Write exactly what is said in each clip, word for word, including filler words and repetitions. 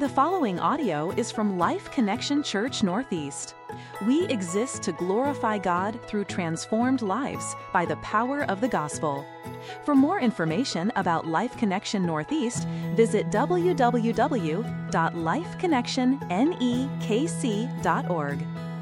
The following audio is from Life Connection Church Northeast. We exist to glorify God through transformed lives by the power of the gospel. For more information about Life Connection Northeast, visit w w w dot life connection nekc dot org.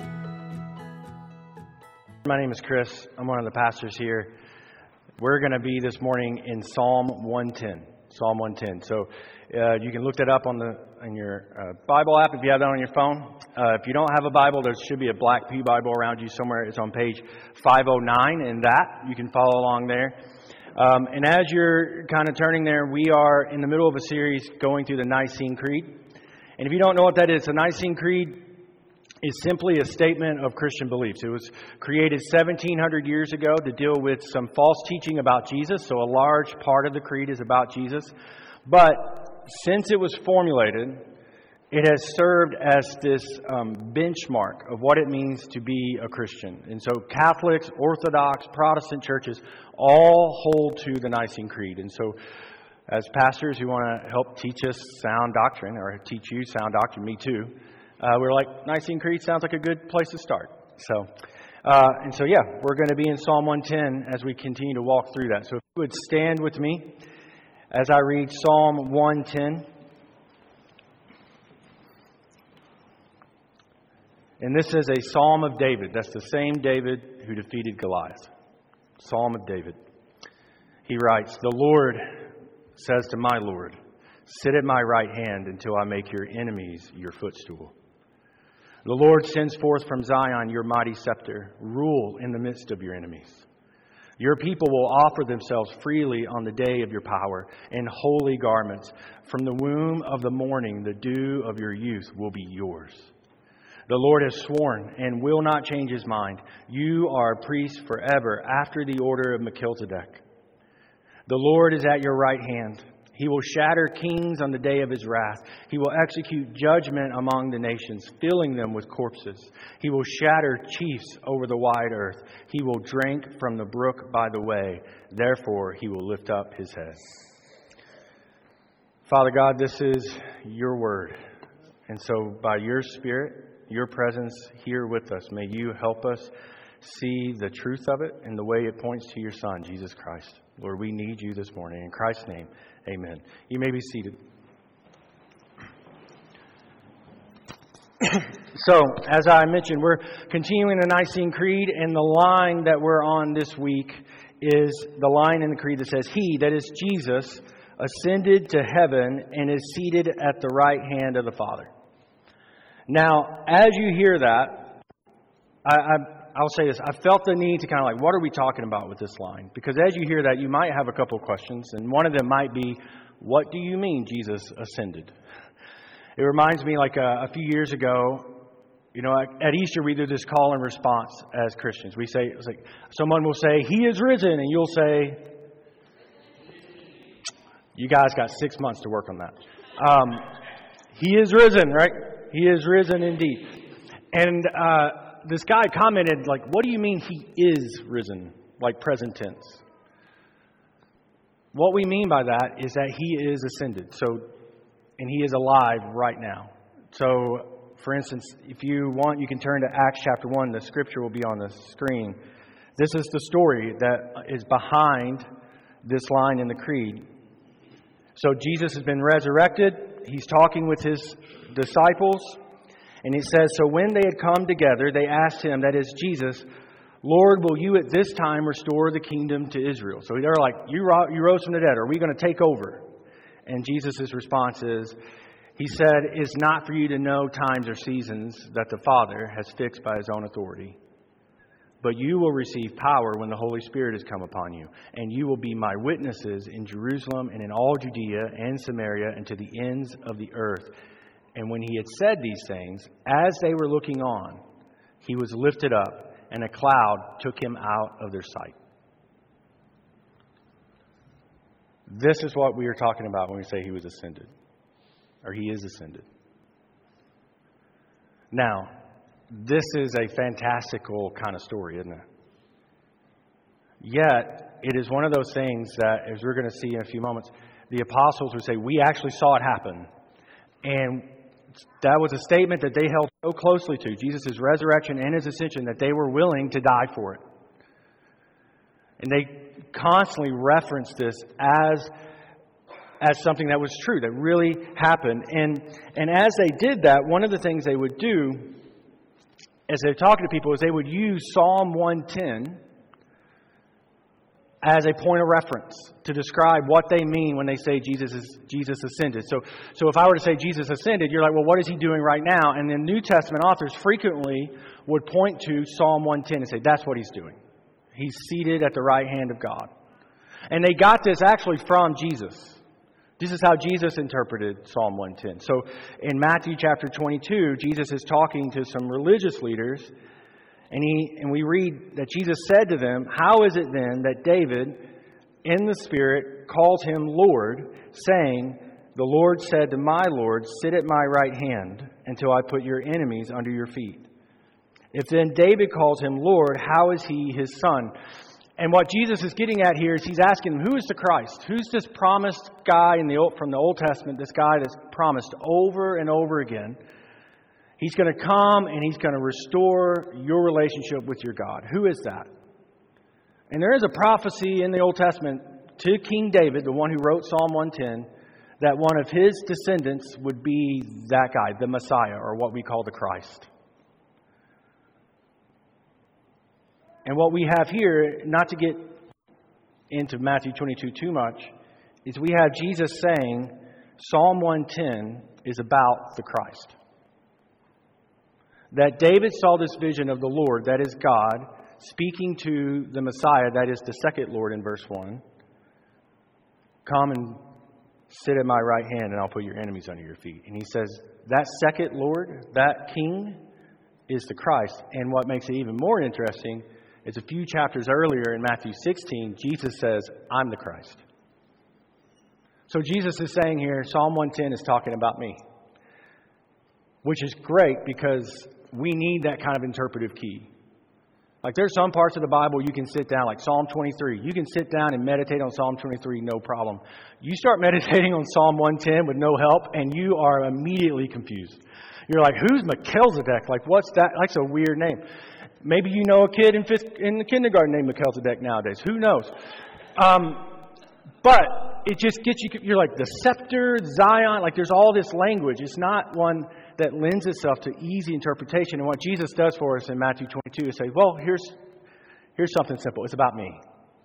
My name is Chris. I'm one of the pastors here. We're going to be this morning in Psalm one ten. Psalm one ten. So uh, you can look that up on the in your uh, Bible app if you have that on your phone. Uh, if you don't have a Bible, there should be a black Pew Bible around you somewhere. It's on page five oh nine in that. You can follow along there. Um, and as you're kind of turning there, we are in the middle of a series going through the Nicene Creed. And if you don't know what that is, the Nicene Creed is simply a statement of Christian beliefs. It was created seventeen hundred years ago to deal with some false teaching about Jesus. So a large part of the creed is about Jesus. But since it was formulated, it has served as this um, benchmark of what it means to be a Christian. And so Catholics, Orthodox, Protestant churches all hold to the Nicene Creed. And so as pastors who want to help teach us sound doctrine, or teach you sound doctrine, me too, uh, we're like, Nicene Creed sounds like a good place to start. So, uh, and so, yeah, we're going to be in Psalm one ten as we continue to walk through that. So if you would stand with me as I read Psalm one ten. And this is a Psalm of David. That's the same David who defeated Goliath. Psalm of David. He writes, "The Lord says to my Lord, sit at my right hand until I make your enemies your footstool. The Lord sends forth from Zion your mighty scepter. Rule in the midst of your enemies. Your people will offer themselves freely on the day of your power in holy garments. From the womb of the morning, the dew of your youth will be yours. The Lord has sworn and will not change his mind. You are a priest forever after the order of Melchizedek. The Lord is at your right hand. He will shatter kings on the day of his wrath. He will execute judgment among the nations, filling them with corpses. He will shatter chiefs over the wide earth. He will drink from the brook by the way. Therefore, he will lift up his head." Father God, this is your word. And so by your Spirit, your presence here with us, may you help us see the truth of it and the way it points to your Son, Jesus Christ. Lord, we need you this morning. In Christ's name, amen. You may be seated. So, as I mentioned, we're continuing the Nicene Creed, and the line that we're on this week is the line in the Creed that says, "He," that is Jesus, "ascended to heaven and is seated at the right hand of the Father." Now, as you hear that, I, I, I'll say this. I felt the need to kind of like, what are we talking about with this line? Because as you hear that, you might have a couple of questions. And one of them might be, what do you mean Jesus ascended? It reminds me like a, a few years ago, you know, at, at Easter we do this call and response as Christians. We say, it's like someone will say, "He is risen." And you'll say, you guys got six months to work on that. Um, he is risen, right? He is risen indeed. And uh, this guy commented, like, what do you mean he is risen? Like present tense. What we mean by that is that he is ascended. So, and he is alive right now. So, for instance, if you want, you can turn to Acts chapter one. The scripture will be on the screen. This is the story that is behind this line in the creed. So Jesus has been resurrected. He's talking with his disciples. And it says, "So when they had come together, they asked him," that is Jesus, "Lord, will you at this time restore the kingdom to Israel?" So they're like, you, ro- you rose from the dead. Are we going to take over? And Jesus' response is, he said, "It's not for you to know times or seasons that the Father has fixed by his own authority. But you will receive power when the Holy Spirit has come upon you. And you will be my witnesses in Jerusalem and in all Judea and Samaria and to the ends of the earth." And when he had said these things, as they were looking on, he was lifted up, and a cloud took him out of their sight. This is what we are talking about when we say he was ascended, or he is ascended. Now, this is a fantastical kind of story, isn't it? Yet, it is one of those things that, as we're going to see in a few moments, the apostles would say, we actually saw it happen. And that was a statement that they held so closely to, Jesus' resurrection and His ascension, that they were willing to die for it. And they constantly referenced this as, as something that was true, that really happened. And, and as they did that, one of the things they would do as they're talking to people is they would use Psalm one ten as a point of reference to describe what they mean when they say Jesus is, Jesus ascended. So, so if I were to say Jesus ascended, you're like, well, what is He doing right now? And then New Testament authors frequently would point to Psalm one ten and say, that's what He's doing. He's seated at the right hand of God. And they got this actually from Jesus. This is how Jesus interpreted Psalm one ten. So in Matthew chapter twenty-two, Jesus is talking to some religious leaders. And he and we read that Jesus said to them, how is it then that David, in the Spirit, calls Him Lord, saying, the Lord said to my Lord, sit at my right hand until I put your enemies under your feet. If then David calls Him Lord, how is He His son? And what Jesus is getting at here is He's asking them, who is the Christ? Who's this promised guy in the old, from the Old Testament, this guy that's promised over and over again? He's going to come and He's going to restore your relationship with your God. Who is that? And there is a prophecy in the Old Testament to King David, the one who wrote Psalm one ten, that one of his descendants would be that guy, the Messiah, or what we call the Christ. And what we have here, not to get into Matthew twenty-two too much, is we have Jesus saying Psalm one ten is about the Christ. That David saw this vision of the Lord, that is God, speaking to the Messiah, that is the second Lord in verse one. Come and sit at my right hand and I'll put your enemies under your feet. And He says that second Lord, that King, is the Christ. And what makes it even more interesting is a few chapters earlier in Matthew sixteen, Jesus says, I'm the Christ. So Jesus is saying here, Psalm one ten is talking about me. Which is great because we need that kind of interpretive key. Like there's some parts of the Bible you can sit down, like Psalm twenty-three. You can sit down and meditate on Psalm twenty-three, no problem. You start meditating on Psalm one ten with no help, and you are immediately confused. You're like, who's Melchizedek? Like, what's that? That's a weird name. Maybe you know a kid in fifth in the kindergarten named Melchizedek nowadays. Who knows? Um, but it just gets you, you're like the scepter, Zion, like there's all this language. It's not one that lends itself to easy interpretation. And what Jesus does for us in Matthew twenty-two is say, well, here's here's something simple. It's about me.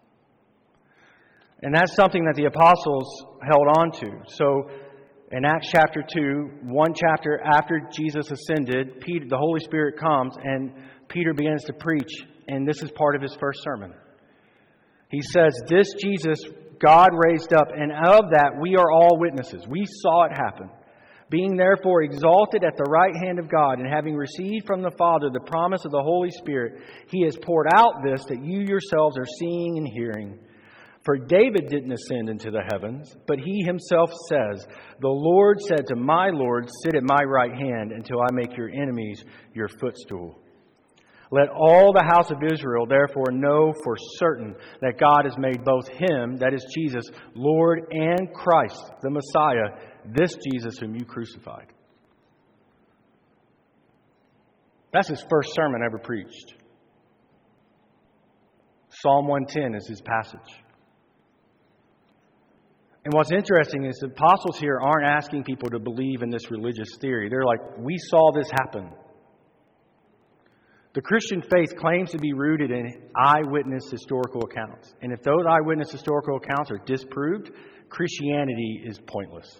And that's something that the apostles held on to. So in Acts chapter two, one chapter after Jesus ascended, Peter, the Holy Spirit comes and Peter begins to preach. And this is part of his first sermon. He says, this Jesus God raised up, and of that we are all witnesses. We saw it happen. Being therefore exalted at the right hand of God, and having received from the Father the promise of the Holy Spirit, He has poured out this that you yourselves are seeing and hearing. For David didn't ascend into the heavens, but he himself says, the Lord said to my Lord, sit at my right hand until I make your enemies your footstool. Let all the house of Israel therefore know for certain that God has made both Him, that is Jesus, Lord, and Christ, the Messiah, this Jesus whom you crucified. That's his first sermon ever preached. Psalm one ten is his passage. And what's interesting is the apostles here aren't asking people to believe in this religious theory. They're like, we saw this happen. The Christian faith claims to be rooted in eyewitness historical accounts. And if those eyewitness historical accounts are disproved, Christianity is pointless.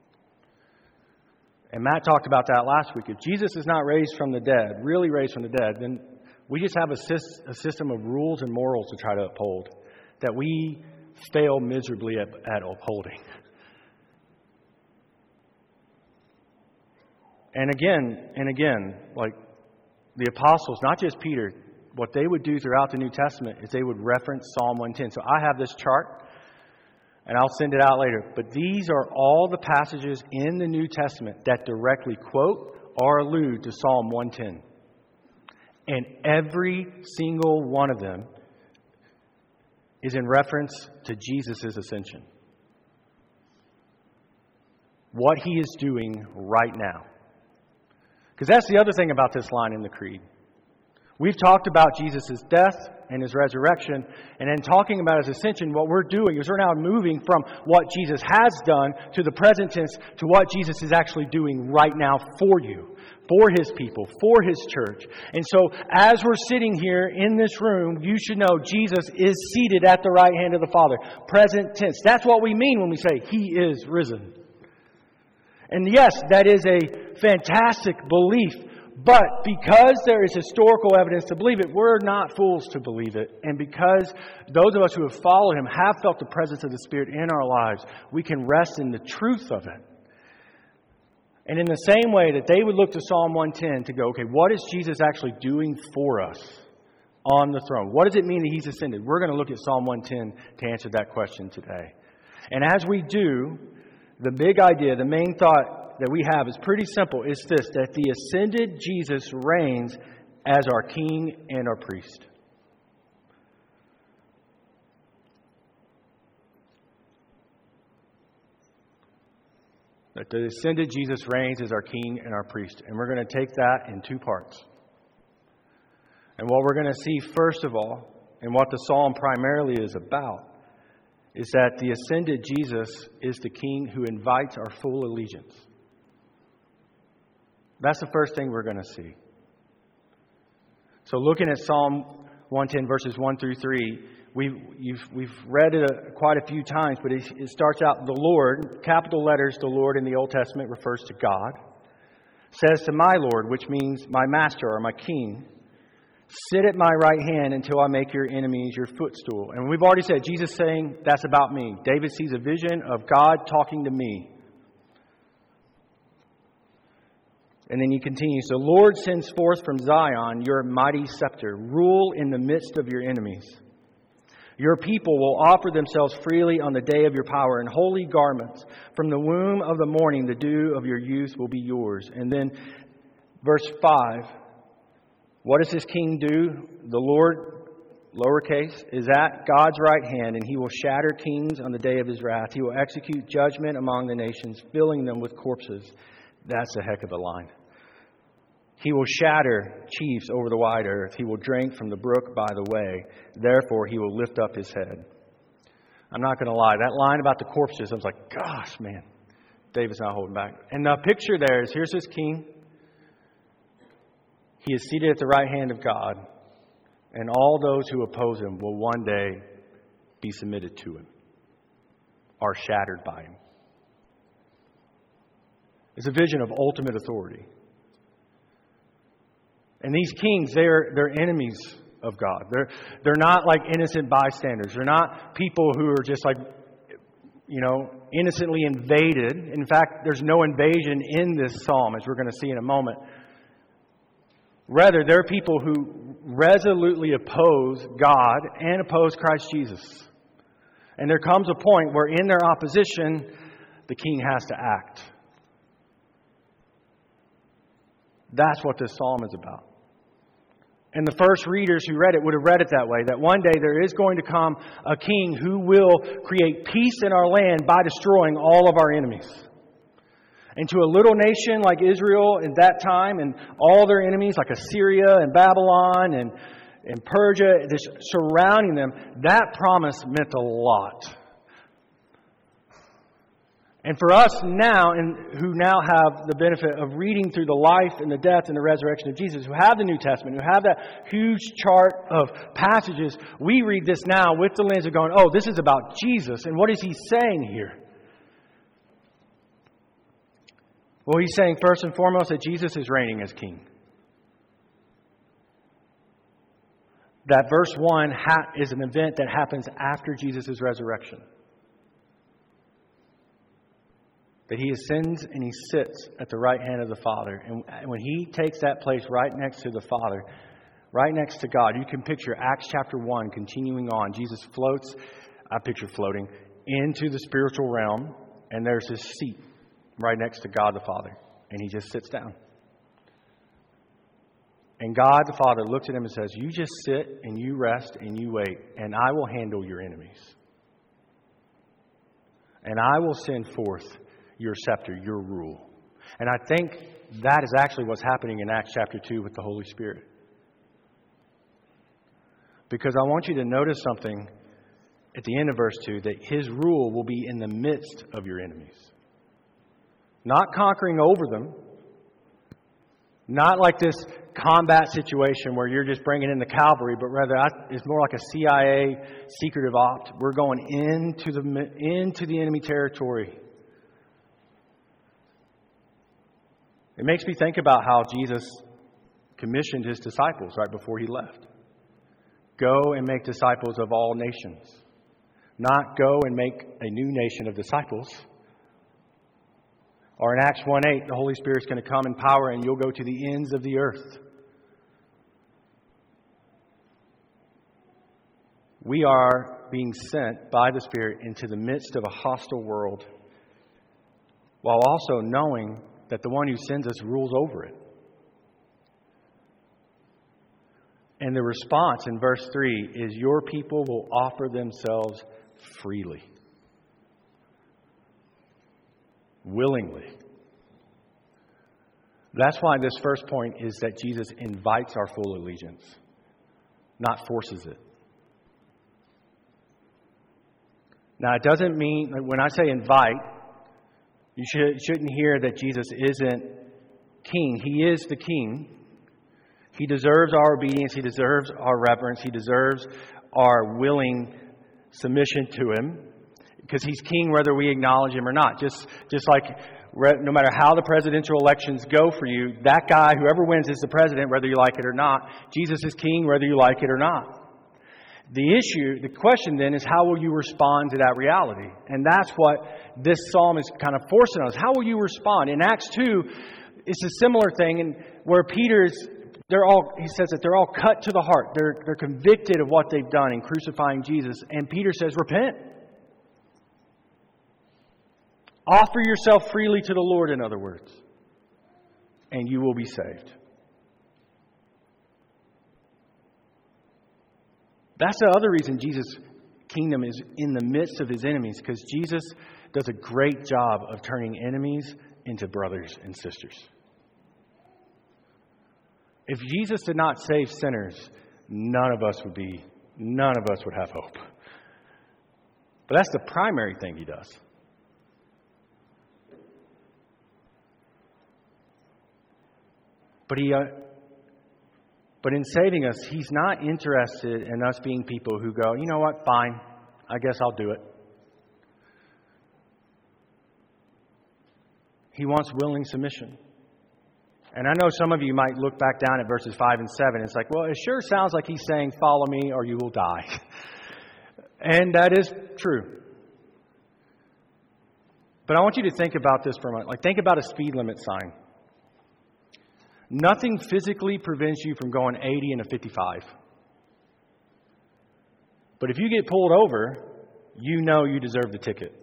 And Matt talked about that last week. If Jesus is not raised from the dead, really raised from the dead, then we just have a, a system of rules and morals to try to uphold that we fail miserably at, at upholding. And again, and again, like the apostles, not just Peter, what they would do throughout the New Testament is they would reference Psalm one ten. So I have this chart, and I'll send it out later. But these are all the passages in the New Testament that directly quote or allude to Psalm one ten. And every single one of them is in reference to Jesus' ascension. what He is doing right now. Because that's the other thing about this line in the Creed. We've talked about Jesus' death and His resurrection, and in talking about His ascension, what we're doing is we're now moving from what Jesus has done to the present tense to what Jesus is actually doing right now for you, for His people, for His church. And so as we're sitting here in this room, you should know Jesus is seated at the right hand of the Father. Present tense. That's what we mean when we say He is risen. And yes, that is a fantastic belief. But because there is historical evidence to believe it, we're not fools to believe it. And because those of us who have followed Him have felt the presence of the Spirit in our lives, we can rest in the truth of it. And in the same way that they would look to Psalm one ten to go, okay, what is Jesus actually doing for us on the throne? What does it mean that He's ascended? We're going to look at Psalm one ten to answer that question today. And as we do, the big idea, the main thought that we have is pretty simple. It's this, that the ascended Jesus reigns as our King and our priest. That the ascended Jesus reigns as our King and our priest. And we're going to take that in two parts. And what we're going to see first of all, and what the psalm primarily is about, is that the ascended Jesus is the King who invites our full allegiance. That's the first thing we're going to see. So looking at Psalm one ten, verses one through three, we've, you've, we've read it a, quite a few times, but it, it starts out, the Lord, capital letters, the Lord in the Old Testament refers to God, says to my Lord, which means my master or my king, sit at my right hand until I make your enemies your footstool. And we've already said, Jesus saying, that's about me. David sees a vision of God talking to me. And then he continues, the Lord sends forth from Zion your mighty scepter. Rule in the midst of your enemies. Your people will offer themselves freely on the day of your power in holy garments. From the womb of the morning, the dew of your youth will be yours. And then verse five, what does this king do? The Lord, lowercase, is at God's right hand, and He will shatter kings on the day of His wrath. He will execute judgment among the nations, filling them with corpses. That's a heck of a line. He will shatter chiefs over the wide earth. He will drink from the brook by the way. Therefore, He will lift up His head. I'm not going to lie. That line about the corpses, I was like, gosh, man, David's not holding back. And the picture there is, here's this king. He is seated at the right hand of God. And all those who oppose Him will one day be submitted to Him, are shattered by Him. It's a vision of ultimate authority. And these kings, they're they're enemies of God. They're they're not like innocent bystanders. They're not people who are just like, you know, innocently invaded. In fact, there's no invasion in this psalm, as we're going to see in a moment. Rather, they're people who resolutely oppose God and oppose Christ Jesus. And there comes a point where in their opposition, the king has to act. That's what this psalm is about. And the first readers who read it would have read it that way, that one day there is going to come a king who will create peace in our land by destroying all of our enemies. And to a little nation like Israel in that time, and all their enemies like Assyria and Babylon and, and Persia, just surrounding them, that promise meant a lot. And for us now, and who now have the benefit of reading through the life and the death and the resurrection of Jesus, who have the New Testament, who have that huge chart of passages, we read this now with the lens of going, oh, this is about Jesus. And what is He saying here? Well, He's saying first and foremost that Jesus is reigning as King. That verse one ha- is an event that happens after Jesus' resurrection. That He ascends and He sits at the right hand of the Father. And when He takes that place right next to the Father, right next to God, you can picture Acts chapter one continuing on. Jesus floats, I picture floating, into the spiritual realm. And there's His seat right next to God the Father. And He just sits down. And God the Father looks at Him and says, you just sit and you rest and you wait, and I will handle your enemies. And I will send forth your scepter, your rule. And I think that is actually what's happening in Acts chapter two with the Holy Spirit. Because I want you to notice something at the end of verse two, that His rule will be in the midst of your enemies. Not conquering over them. Not like this combat situation where you're just bringing in the cavalry, but rather it's more like a C I A secretive opt. We're going into the into the enemy territory. It makes me think about how Jesus commissioned His disciples right before He left. Go and make disciples of all nations. Not go and make a new nation of disciples. Or in Acts one eight, the Holy Spirit's going to come in power and you'll go to the ends of the earth. We are being sent by the Spirit into the midst of a hostile world, while also knowing that the one who sends us rules over it. And the response in verse three is, your people will offer themselves freely. Willingly. That's why this first point is that Jesus invites our full allegiance, not forces it. Now, it doesn't mean, when I say invite, you should, shouldn't hear that Jesus isn't king. He is the king. He deserves our obedience. He deserves our reverence. He deserves our willing submission to Him, because He's king whether we acknowledge Him or not. Just, just like no matter how the presidential elections go for you, that guy, whoever wins, is the president whether you like it or not. Jesus is king whether you like it or not. The issue, the question then is, how will you respond to that reality? And that's what this psalm is kind of forcing us. How will you respond? In Acts two, it's a similar thing, and where Peter's, they're all, he says that they're all cut to the heart. They're, they're convicted of what they've done in crucifying Jesus. And Peter says, repent. Offer yourself freely to the Lord, in other words, and you will be saved. That's the other reason Jesus' kingdom is in the midst of His enemies, because Jesus does a great job of turning enemies into brothers and sisters. If Jesus did not save sinners, none of us would be, none of us would have hope. But that's the primary thing He does. But he, uh, but in saving us, He's not interested in us being people who go, you know what, fine, I guess I'll do it. He wants willing submission. And I know some of you might look back down at verses five and seven. It's like, well, it sure sounds like He's saying, follow me or you will die. And that is true. But I want you to think about this for a moment. Like, think about a speed limit sign. Nothing physically prevents you from going eighty in a fifty-five. But if you get pulled over, you know you deserve the ticket.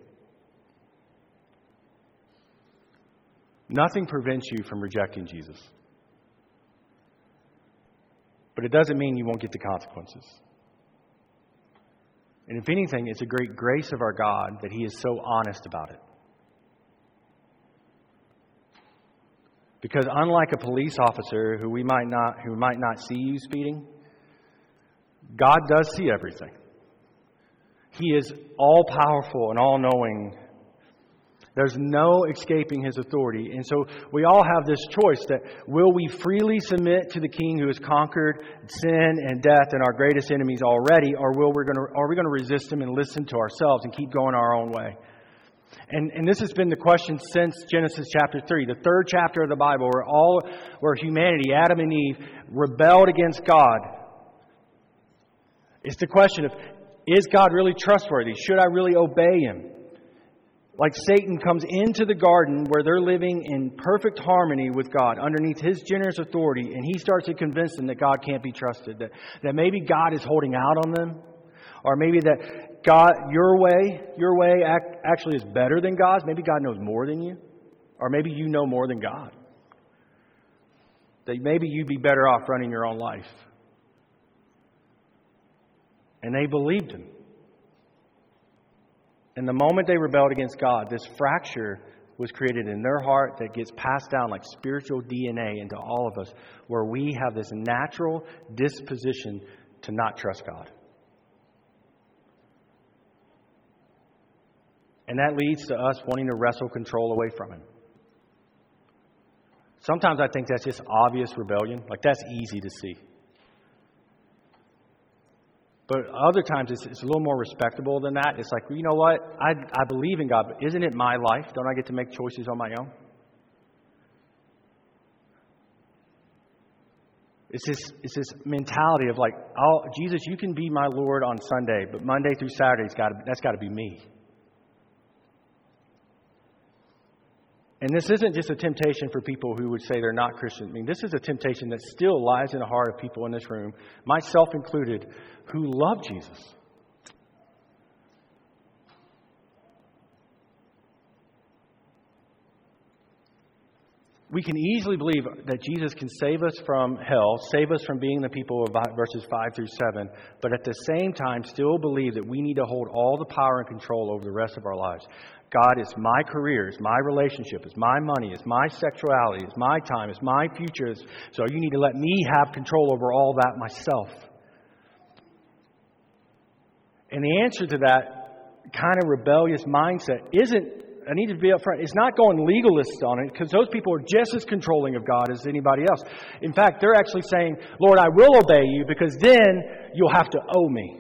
Nothing prevents you from rejecting Jesus. But it doesn't mean you won't get the consequences. And if anything, it's a great grace of our God that He is so honest about it. Because unlike a police officer who we might not who might not see you speeding, God does see everything. He is all powerful and all knowing. There's no escaping His authority. And so we all have this choice that will we freely submit to the King who has conquered sin and death and our greatest enemies already, or will we going to are we going to resist Him and listen to ourselves and keep going our own way? And, and this has been the question since Genesis chapter three, the third chapter of the Bible, where all where humanity, Adam and Eve, rebelled against God. It's the question of, is God really trustworthy? Should I really obey Him? Like Satan comes into the garden where they're living in perfect harmony with God, underneath His generous authority, and he starts to convince them that God can't be trusted, that, that maybe God is holding out on them, or maybe that God, your way, your way act, actually is better than God's. Maybe God knows more than you, or maybe you know more than God. That maybe you'd be better off running your own life. And they believed Him. And the moment they rebelled against God, this fracture was created in their heart that gets passed down like spiritual D N A into all of us, where we have this natural disposition to not trust God. And that leads to us wanting to wrestle control away from Him. Sometimes I think that's just obvious rebellion. Like, that's easy to see. But other times it's, it's a little more respectable than that. It's like, you know what? I, I believe in God, but isn't it my life? Don't I get to make choices on my own? It's this, it's this mentality of like, oh, Jesus, you can be my Lord on Sunday, but Monday through Saturday, it's gotta, that's got to be me. And this isn't just a temptation for people who would say they're not Christian. I mean, this is a temptation that still lies in the heart of people in this room, myself included, who love Jesus. We can easily believe that Jesus can save us from hell, save us from being the people of verses five through seven, but at the same time still believe that we need to hold all the power and control over the rest of our lives. God, it's my career, it's my relationship, it's my money, it's my sexuality, it's my time, it's my future. So you need to let me have control over all that myself. And the answer to that kind of rebellious mindset isn't, I need to be upfront, it's not going legalist on it, because those people are just as controlling of God as anybody else. In fact, they're actually saying, Lord, I will obey you, because then you'll have to owe me.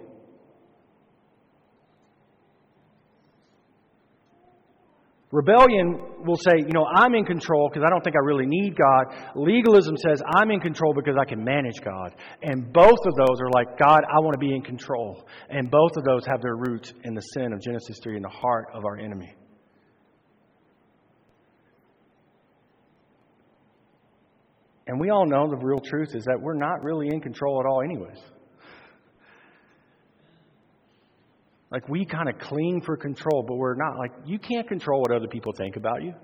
Rebellion will say, you know, I'm in control because I don't think I really need God. Legalism says, I'm in control because I can manage God. And both of those are like, God, I want to be in control. And both of those have their roots in the sin of Genesis three in the heart of our enemy. And we all know the real truth is that we're not really in control at all anyways. Like, we kind of cling for control, but we're not. Like, you can't control what other people think about you.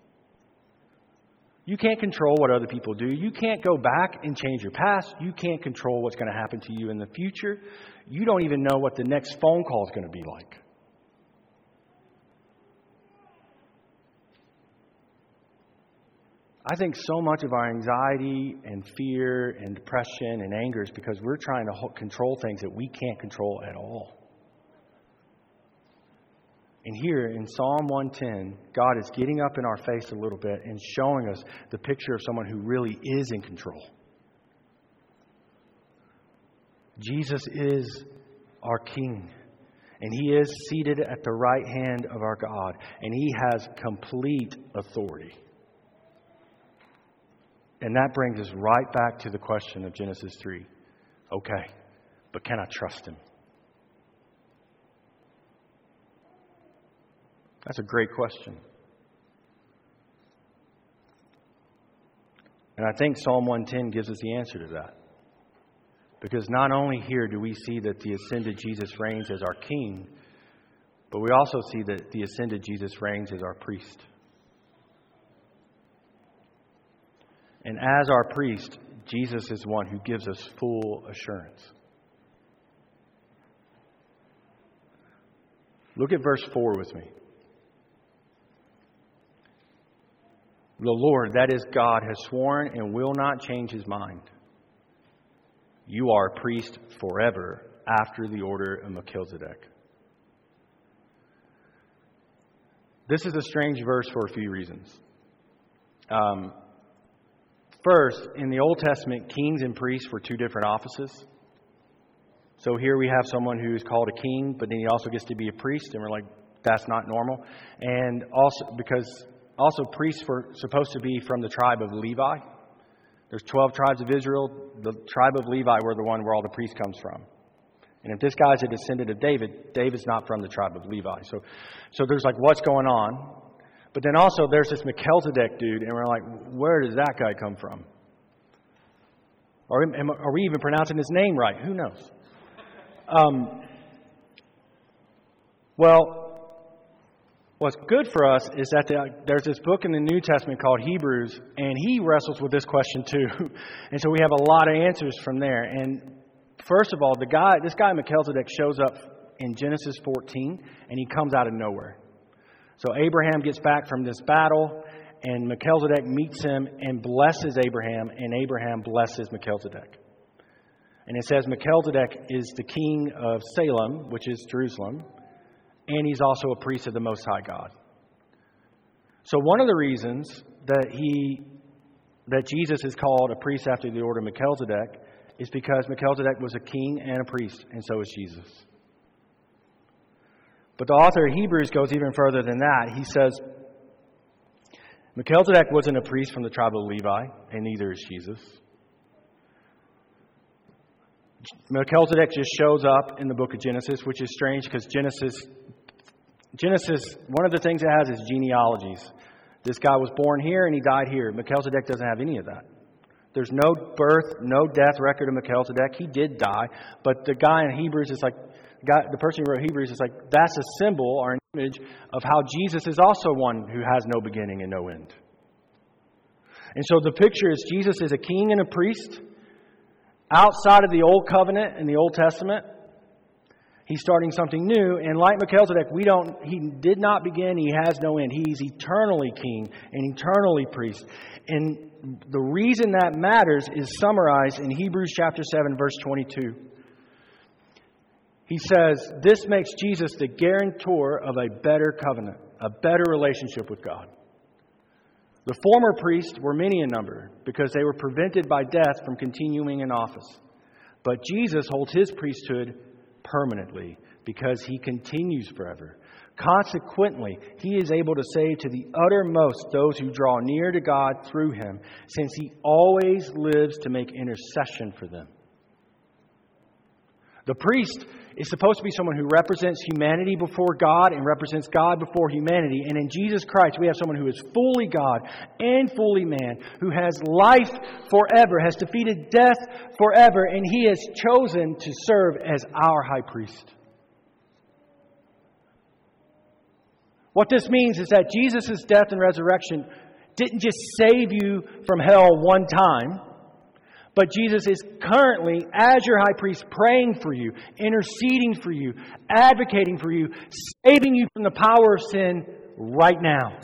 You can't control what other people do. You can't go back and change your past. You can't control what's going to happen to you in the future. You don't even know what the next phone call is going to be like. I think so much of our anxiety and fear and depression and anger is because we're trying to control things that we can't control at all. And here in Psalm one ten, God is getting up in our face a little bit and showing us the picture of someone who really is in control. Jesus is our King, and He is seated at the right hand of our God, and He has complete authority. And that brings us right back to the question of Genesis three. Okay, but can I trust Him? That's a great question. And I think Psalm one ten gives us the answer to that. Because not only here do we see that the ascended Jesus reigns as our King, but we also see that the ascended Jesus reigns as our priest. And as our priest, Jesus is one who gives us full assurance. Look at verse four with me. The Lord, that is God, has sworn and will not change His mind. You are a priest forever after the order of Melchizedek. This is a strange verse for a few reasons. Um, first, in the Old Testament, kings and priests were two different offices. So here we have someone who's called a king, but then he also gets to be a priest, and we're like, that's not normal. And also because... Also, priests were supposed to be from the tribe of Levi. There's twelve tribes of Israel. The tribe of Levi were the one where all the priests comes from. And if this guy's a descendant of David, David's not from the tribe of Levi. So, so there's like, what's going on? But then also there's this Melchizedek dude, and we're like, where does that guy come from? Or are we even pronouncing his name right? Who knows? Um, well... What's good for us is that there's this book in the New Testament called Hebrews, and he wrestles with this question too. And so we have a lot of answers from there. And first of all, the guy, this guy Melchizedek shows up in Genesis fourteen, and he comes out of nowhere. So Abraham gets back from this battle, and Melchizedek meets him and blesses Abraham, and Abraham blesses Melchizedek. And it says Melchizedek is the king of Salem, which is Jerusalem, and he's also a priest of the Most High God. So one of the reasons that he that Jesus is called a priest after the order of Melchizedek is because Melchizedek was a king and a priest, and so is Jesus. But the author of Hebrews goes even further than that. He says, Melchizedek wasn't a priest from the tribe of Levi, and neither is Jesus. Melchizedek just shows up in the book of Genesis, which is strange because Genesis, Genesis, one of the things it has is genealogies. This guy was born here and he died here. Melchizedek doesn't have any of that. There's no birth, no death record of Melchizedek. He did die, but the guy in Hebrews is like, God, the person who wrote Hebrews is like, that's a symbol or an image of how Jesus is also one who has no beginning and no end. And so the picture is Jesus is a king and a priest outside of the Old Covenant and the Old Testament. He's starting something new, and like Melchizedek, we don't. He did not begin. He has no end. He's eternally king and eternally priest. And the reason that matters is summarized in Hebrews chapter seven, verse twenty-two. He says, this makes Jesus the guarantor of a better covenant, a better relationship with God. The former priests were many in number because they were prevented by death from continuing in office. But Jesus holds his priesthood permanently because he continues forever. Consequently, he is able to save to the uttermost those who draw near to God through him, since he always lives to make intercession for them. The priest is supposed to be someone who represents humanity before God and represents God before humanity. And in Jesus Christ, we have someone who is fully God and fully man, who has life forever, has defeated death forever, and he has chosen to serve as our high priest. What this means is that Jesus' death and resurrection didn't just save you from hell one time, but Jesus is currently, as your high priest, praying for you, interceding for you, advocating for you, saving you from the power of sin right now.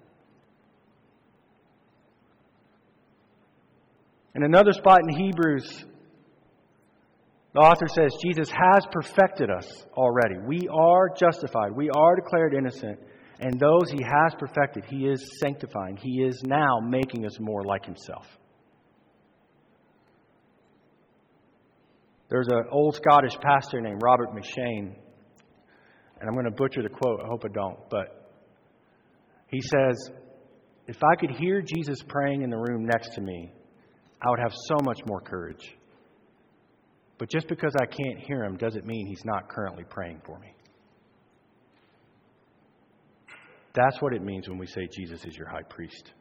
In another spot in Hebrews, the author says, Jesus has perfected us already. We are justified. We are declared innocent. And those He has perfected, He is sanctifying. He is now making us more like Himself. There's an old Scottish pastor named Robert McShane, and I'm going to butcher the quote, I hope I don't, but he says, if I could hear Jesus praying in the room next to me, I would have so much more courage. But just because I can't hear Him doesn't mean He's not currently praying for me. That's what it means when we say Jesus is your high priest.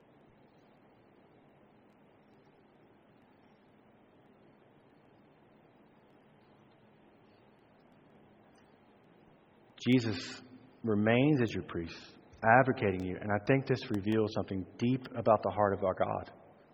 Jesus remains as your priest, advocating you. And I think this reveals something deep about the heart of our God.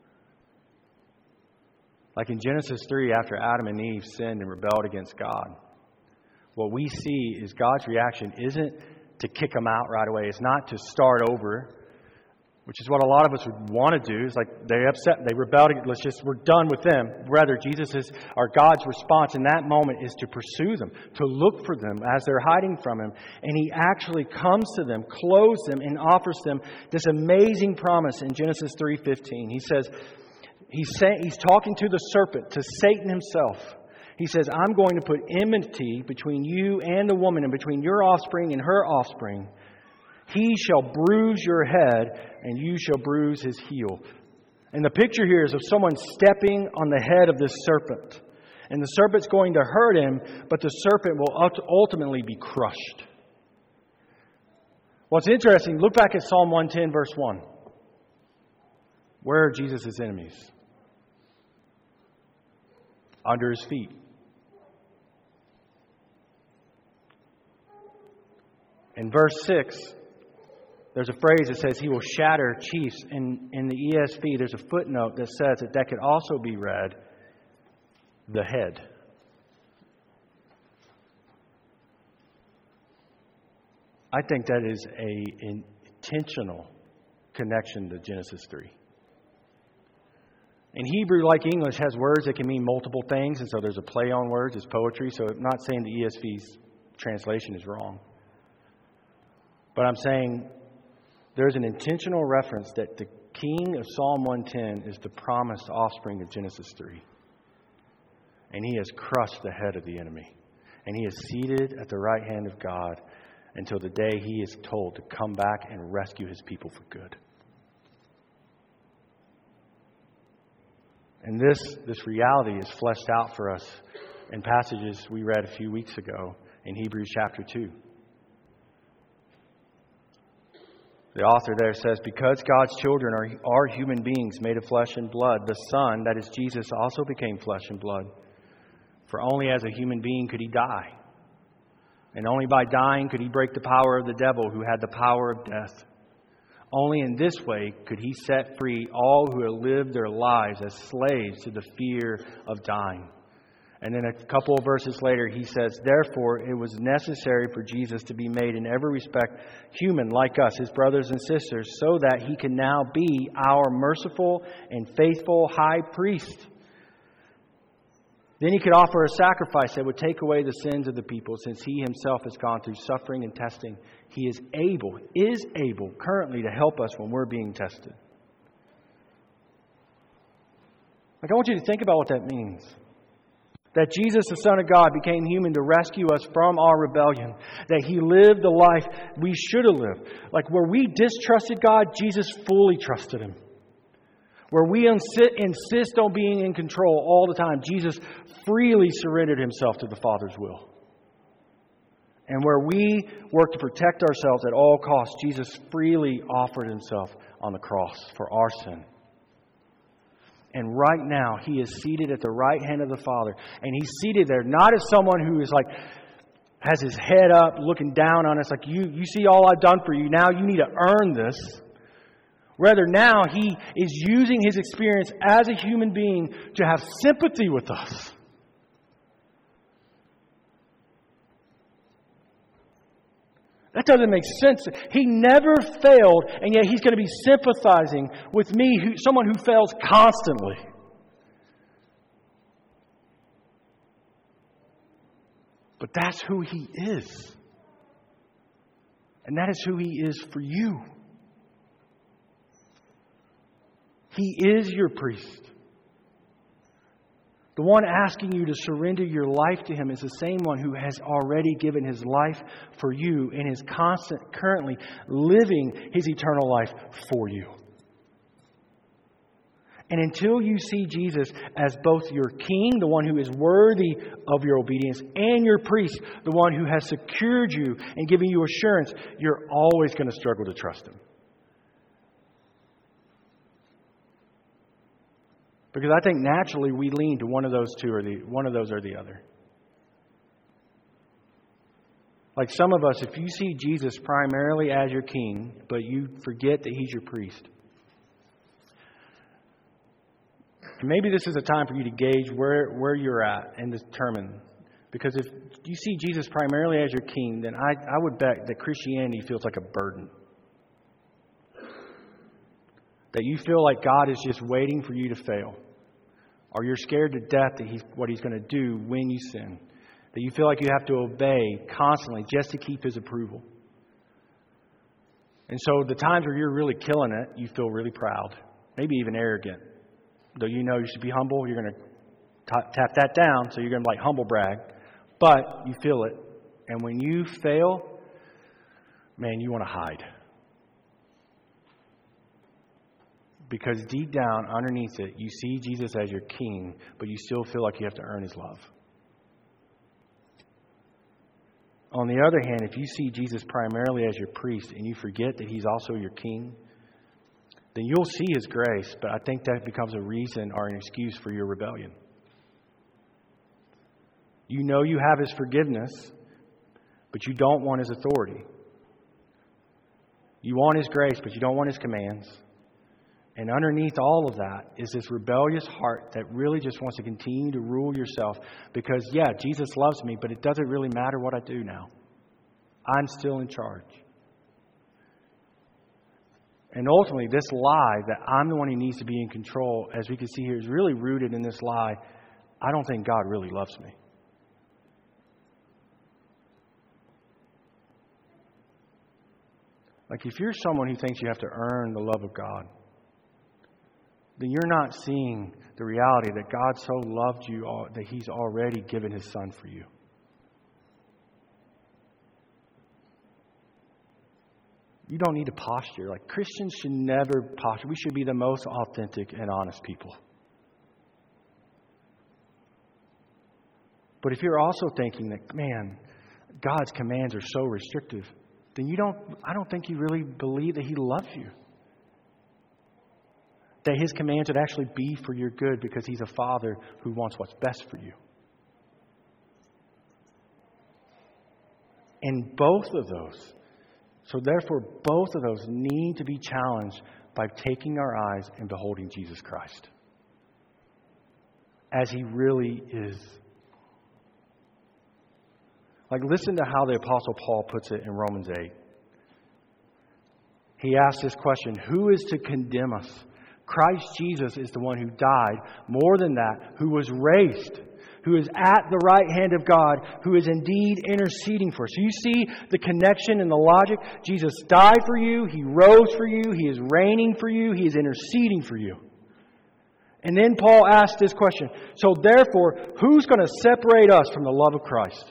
Like in Genesis three, after Adam and Eve sinned and rebelled against God, what we see is God's reaction isn't to kick them out right away. It's not to start over, which is what a lot of us would want to do. It's like they upset, they rebelled. Let's just, we're done with them. Rather, Jesus is, or God's response in that moment is to pursue them, to look for them as they're hiding from Him. And He actually comes to them, clothes them, and offers them this amazing promise in Genesis three fifteen. He says, he's, saying, he's talking to the serpent, to Satan himself. He says, I'm going to put enmity between you and the woman, and between your offspring and her offspring. He shall bruise your head, and you shall bruise his heel. And the picture here is of someone stepping on the head of this serpent. And the serpent's going to hurt him, but the serpent will ultimately be crushed. What's interesting, look back at Psalm one ten, verse one. Where are Jesus' enemies? Under His feet. In verse six, there's a phrase that says He will shatter chiefs. In, in the E S V, there's a footnote that says that that could also be read, the head. I think that is an intentional connection to Genesis three. In Hebrew, like English, has words that can mean multiple things, and so there's a play on words. It's poetry, so I'm not saying the E S V's translation is wrong. But I'm saying there's an intentional reference that the king of Psalm one ten is the promised offspring of Genesis three. And he has crushed the head of the enemy. And he is seated at the right hand of God until the day he is told to come back and rescue his people for good. And this, this reality is fleshed out for us in passages we read a few weeks ago in Hebrews chapter two. The author there says, because God's children are, are human beings made of flesh and blood, the Son, that is Jesus, also became flesh and blood. For only as a human being could he die. And only by dying could he break the power of the devil who had the power of death. Only in this way could he set free all who have lived their lives as slaves to the fear of dying. And then a couple of verses later, he says, therefore, it was necessary for Jesus to be made in every respect human like us, his brothers and sisters, so that he can now be our merciful and faithful high priest. Then he could offer a sacrifice that would take away the sins of the people, since he himself has gone through suffering and testing. He is able, is able currently to help us when we're being tested. Like, I want you to think about what that means. That Jesus, the Son of God, became human to rescue us from our rebellion. That he lived the life we should have lived. Like where we distrusted God, Jesus fully trusted him. Where we insist on being in control all the time, Jesus freely surrendered himself to the Father's will. And where we work to protect ourselves at all costs, Jesus freely offered himself on the cross for our sin. And right now, he is seated at the right hand of the Father. And he's seated there not as someone who is like, has his head up, looking down on us, like, you, you see all I've done for you. Now you need to earn this. Rather, now he is using his experience as a human being to have sympathy with us. That doesn't make sense. He never failed, and yet he's going to be sympathizing with me, who, someone who fails constantly. But that's who he is. And that is who he is for you. He is your priest. The one asking you to surrender your life to him is the same one who has already given his life for you and is constant, currently living his eternal life for you. And until you see Jesus as both your king, the one who is worthy of your obedience, and your priest, the one who has secured you and given you assurance, you're always going to struggle to trust him. Because I think naturally we lean to one of those two or the one of those or the other. Like some of us, if you see Jesus primarily as your king, but you forget that he's your priest. Maybe this is a time for you to gauge where, where you're at and determine. Because if you see Jesus primarily as your king, then I, I would bet that Christianity feels like a burden. That you feel like God is just waiting for you to fail. Or you're scared to death that he's what he's going to do when you sin. That you feel like you have to obey constantly just to keep his approval. And so the times where you're really killing it, you feel really proud. Maybe even arrogant. Though you know you should be humble, you're going to t- tap that down. So you're going to like humble brag. But you feel it. And when you fail, man, you want to hide. Because deep down, underneath it, you see Jesus as your king, but you still feel like you have to earn his love. On the other hand, if you see Jesus primarily as your priest and you forget that he's also your king, then you'll see his grace, but I think that becomes a reason or an excuse for your rebellion. You know you have his forgiveness, but you don't want his authority. You want his grace, but you don't want his commands. And underneath all of that is this rebellious heart that really just wants to continue to rule yourself. Because, yeah, Jesus loves me, but it doesn't really matter what I do now. I'm still in charge. And ultimately, this lie that I'm the one who needs to be in control, as we can see here, is really rooted in this lie. I don't think God really loves me. Like if you're someone who thinks you have to earn the love of God, then you're not seeing the reality that God so loved you that He's already given His Son for you. You don't need to posture. Like Christians should never posture. We should be the most authentic and honest people. But if you're also thinking that, man, God's commands are so restrictive, then you don't, I don't think you really believe that He loves you. That His commands would actually be for your good because He's a Father who wants what's best for you. And both of those, so therefore both of those need to be challenged by taking our eyes and beholding Jesus Christ as He really is. Like, listen to how the Apostle Paul puts it in Romans eight. He asks this question, who is to condemn us? Christ Jesus is the one who died. More than that, who was raised, who is at the right hand of God, who is indeed interceding for us. So you see the connection and the logic. Jesus died for you. He rose for you. He is reigning for you. He is interceding for you. And then Paul asks this question. So therefore, who's going to separate us from the love of Christ?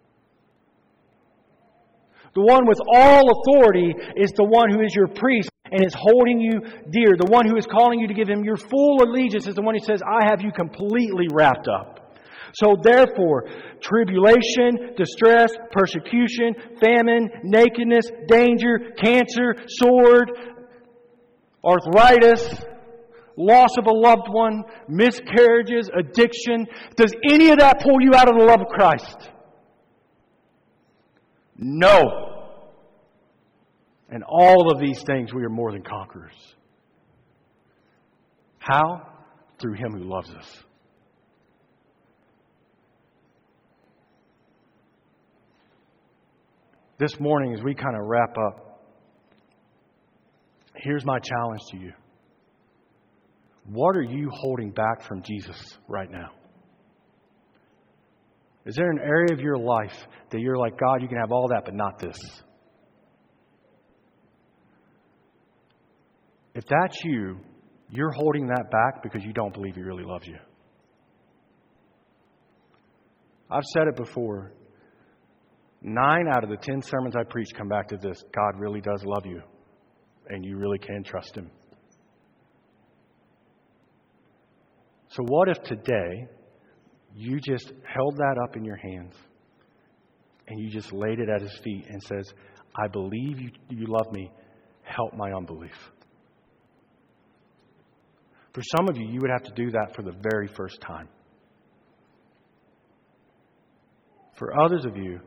The one with all authority is the one who is your priest and is holding you dear. The one who is calling you to give Him your full allegiance is the one who says, I have you completely wrapped up. So therefore, tribulation, distress, persecution, famine, nakedness, danger, cancer, sword, arthritis, loss of a loved one, miscarriages, addiction. Does any of that pull you out of the love of Christ? No. And all of these things we are more than conquerors. How? Through Him who loves us. This morning, as we kind of wrap up, here's my challenge to you. What are you holding back from Jesus right now? Is there an area of your life that you're like, God, you can have all that, but not this? If that's you, you're holding that back because you don't believe He really loves you. I've said it before. Nine out of the ten sermons I preach come back to this. God really does love you. And you really can trust Him. So what if today you just held that up in your hands and you just laid it at His feet and says, I believe you, you love me. Help my unbelief. For some of you, you would have to do that for the very first time. For others of you,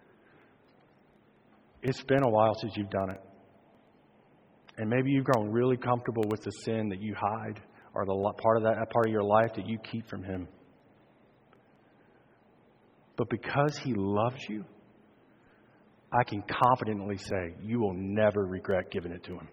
it's been a while since you've done it. And maybe you've grown really comfortable with the sin that you hide or the part of that part of your life that you keep from Him. But because He loves you, I can confidently say you will never regret giving it to Him.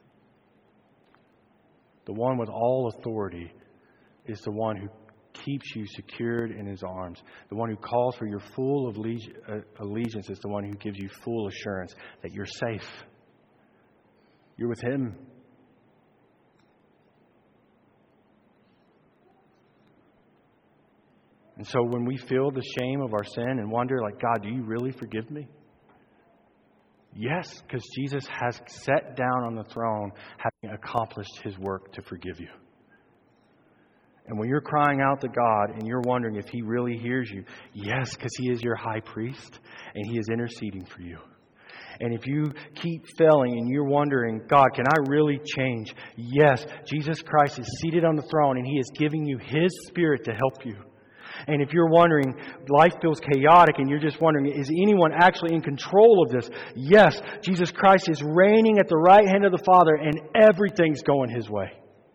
The one with all authority is the one who keeps you secured in His arms. The one who calls for your full allegiance is the one who gives you full assurance that you're safe. You're with Him. And so when we feel the shame of our sin and wonder, like, God, do you really forgive me? Yes, because Jesus has sat down on the throne having accomplished His work to forgive you. And when you're crying out to God and you're wondering if He really hears you, yes, because He is your high priest and He is interceding for you. And if you keep failing and you're wondering, God, can I really change? Yes, Jesus Christ is seated on the throne and He is giving you His Spirit to help you. And if you're wondering, life feels chaotic and you're just wondering, is anyone actually in control of this? Yes, Jesus Christ is reigning at the right hand of the Father and everything's going His way.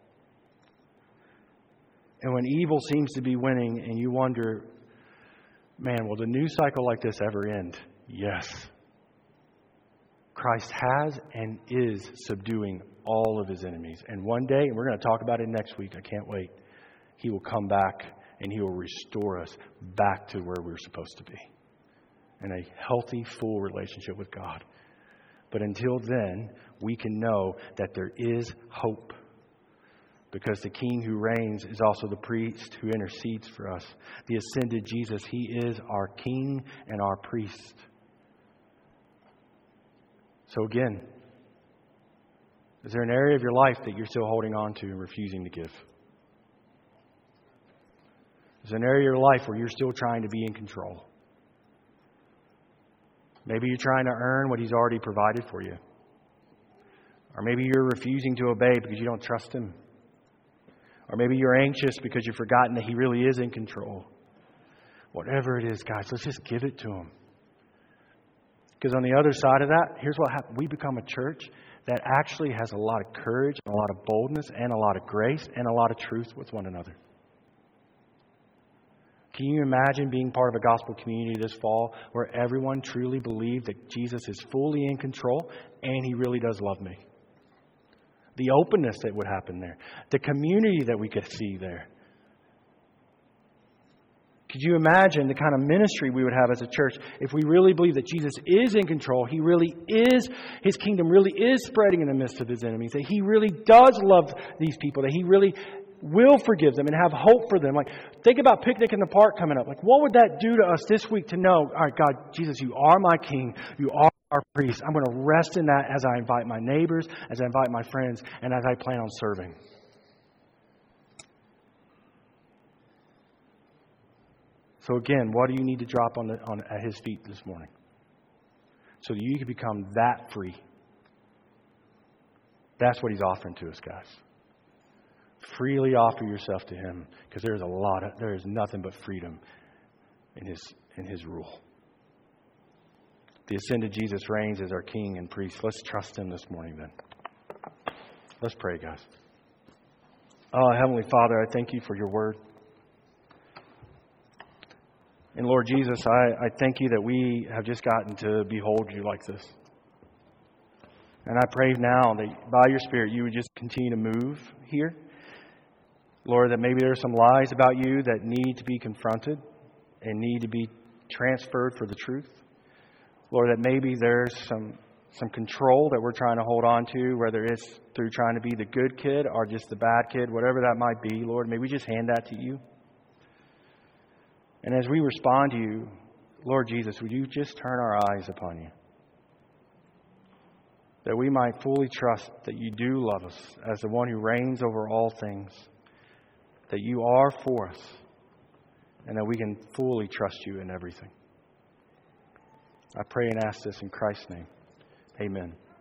And when evil seems to be winning and you wonder, man, will the news cycle like this ever end? Yes. Christ has and is subduing all of his enemies. And one day, and we're going to talk about it next week, I can't wait, he will come back and he will restore us back to where we're supposed to be. In a healthy, full relationship with God. But until then, we can know that there is hope. Because the King who reigns is also the priest who intercedes for us. The ascended Jesus, He is our King and our priest. So again, is there an area of your life that you're still holding on to and refusing to give? Is there an area of your life where you're still trying to be in control? Maybe you're trying to earn what He's already provided for you. Or maybe you're refusing to obey because you don't trust Him. Or maybe you're anxious because you've forgotten that He really is in control. Whatever it is, guys, let's just give it to Him. Because on the other side of that, here's what happens. We become a church that actually has a lot of courage, a lot of boldness, and a lot of grace, and a lot of truth with one another. Can you imagine being part of a gospel community this fall where everyone truly believed that Jesus is fully in control and He really does love me? The openness that would happen there. The community that we could see there. Could you imagine the kind of ministry we would have as a church if we really believe that Jesus is in control, He really is, His kingdom really is spreading in the midst of His enemies, that He really does love these people, that He really will forgive them and have hope for them. Like, think about Picnic in the Park coming up. Like, what would that do to us this week to know, all right, God, Jesus, You are my King. You are our priest. I'm going to rest in that as I invite my neighbors, as I invite my friends, and as I plan on serving. So again, what do you need to drop on, the, on at His feet this morning? So that you can become that free. That's what He's offering to us, guys. Freely offer yourself to Him, because there's a lot of there is nothing but freedom in His in His rule. The ascended Jesus reigns as our King and priest. Let's trust Him this morning then. Let's pray, guys. Oh, Heavenly Father, I thank You for Your word. And Lord Jesus, I, I thank You that we have just gotten to behold You like this. And I pray now that by Your Spirit You would just continue to move here. Lord, that maybe there are some lies about You that need to be confronted and need to be transferred for the truth. Lord, that maybe there's some some control that we're trying to hold on to, whether it's through trying to be the good kid or just the bad kid, whatever that might be. Lord, may we just hand that to You. And as we respond to You, Lord Jesus, would You just turn our eyes upon You? That we might fully trust that You do love us as the one who reigns over all things. That You are for us, and that we can fully trust You in everything. I pray and ask this in Christ's name. Amen.